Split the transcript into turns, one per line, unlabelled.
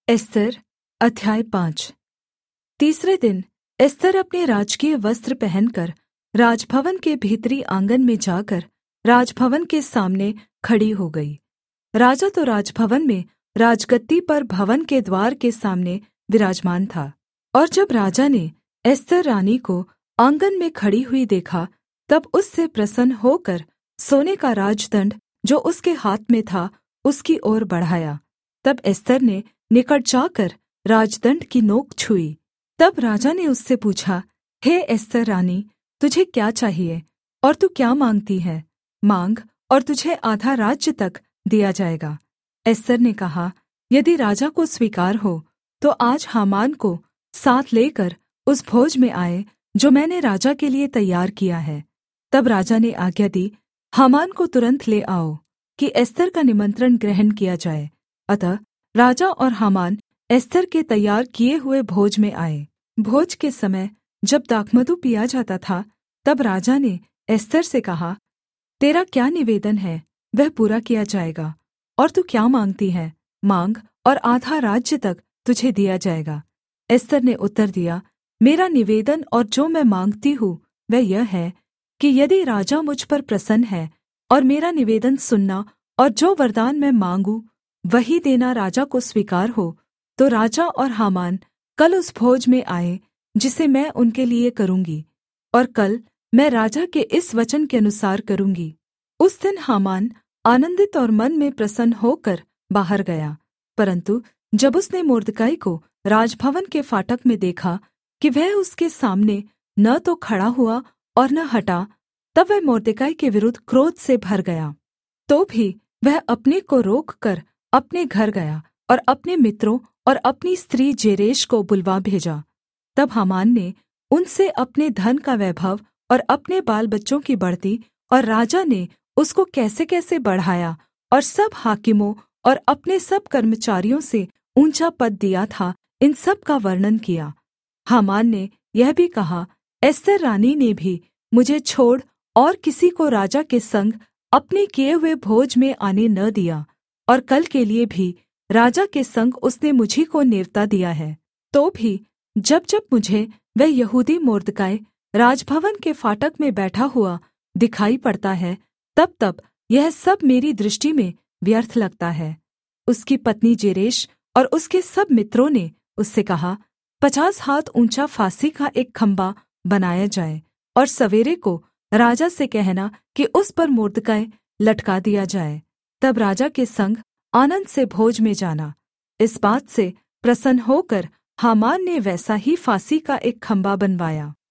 एस्तर अध्याय 5। तीसरे दिन एस्तर अपने राजकीय वस्त्र पहनकर राजभवन के भीतरी आँगन में जाकर राजभवन के सामने खड़ी हो गई। राजा तो राजभवन में राजगद्दी पर भवन के द्वार के सामने विराजमान था। और जब राजा ने एस्तर रानी को आँगन में खड़ी हुई देखा, तब उससे प्रसन्न होकर सोने का राजदण्ड जो उसके हाथ में था उसकी ओर बढ़ाया। तब एस्तर ने निकट जाकर राजदण्ड की नोक छुई। तब राजा ने उससे पूछा, हे एस्तर रानी, तुझे क्या चाहिए और तू क्या माँगती है? माँग और तुझे आधा राज्य तक दिया जाएगा। एस्तर ने कहा, यदि राजा को स्वीकार हो तो आज हामान को साथ लेकर उस भोज में आए जो मैंने राजा के लिए तैयार किया है। तब राजा ने आज्ञा दी, हामान को तुरन्त ले आओ कि एस्तर का निमंत्रण ग्रहण किया जाए। अतः राजा और हामान एस्तर के तैयार किए हुए भोज में आए। भोज के समय जब दाखमधु पिया जाता था, तब राजा ने एस्तर से कहा, तेरा क्या निवेदन है वह पूरा किया जाएगा, और तू क्या माँगती है? माँग और आधा राज्य तक तुझे दिया जाएगा। एस्तर ने उत्तर दिया, मेरा निवेदन और जो मैं माँगती हूँ वह यह है कि यदि राजा मुझ पर प्रसन्न है और मेरा निवेदन सुनना और जो वरदान मैं माँगूँ वही देना राजा को स्वीकार हो, तो राजा और हामान कल उस भोज में आए जिसे मैं उनके लिए करूँगी, और कल मैं राजा के इस वचन के अनुसार करूँगी। उस दिन हामान आनन्दित और मन में प्रसन्न होकर बाहर गया। परन्तु जब उसने मोर्देकाई को राजभवन के फाटक में देखा कि वह उसके सामने न तो खड़ा हुआ और न हटा, तब वह मोर्देकाई के विरुद्ध क्रोध से भर गया। तो भी वह अपने को रोककर अपने घर गया और अपने मित्रों और अपनी स्त्री जेरेश को बुलवा भेजा। तब हामान ने उनसे अपने धन का वैभव और अपने बाल बच्चों की बढ़ती और राजा ने उसको कैसे-कैसे बढ़ाया और सब हाकिमों और अपने सब कर्मचारियों से ऊँचा पद दिया था, इन सब का वर्णन किया। हामान ने यह भी कहा, एस्तर रानी ने भी मुझे छोड़ और किसी को राजा के संग अपने किए हुए भोज में आने न दिया, और कल के लिए भी राजा के संग उसने मुझी को नेवता दिया है। तो भी जब जब मुझे वह यहूदी मोर्देकाई राजभवन के फाटक में बैठा हुआ दिखाई पड़ता है, तब तब यह सब मेरी दृष्टि में व्यर्थ लगता है। उसकी पत्नी जेरेश और उसके सब मित्रों ने उससे कहा, 50 हाथ ऊँचा फांसी का एक खम्भा बनाया जाए, और सवेरे को राजा से कहना कि उस पर मोर्देकाई लटका दिया जाए। तब राजा के संग आनन्द से भोज में जाना। इस बात से प्रसन्न होकर हामान ने वैसा ही फांसी का एक खम्भा बनवाया।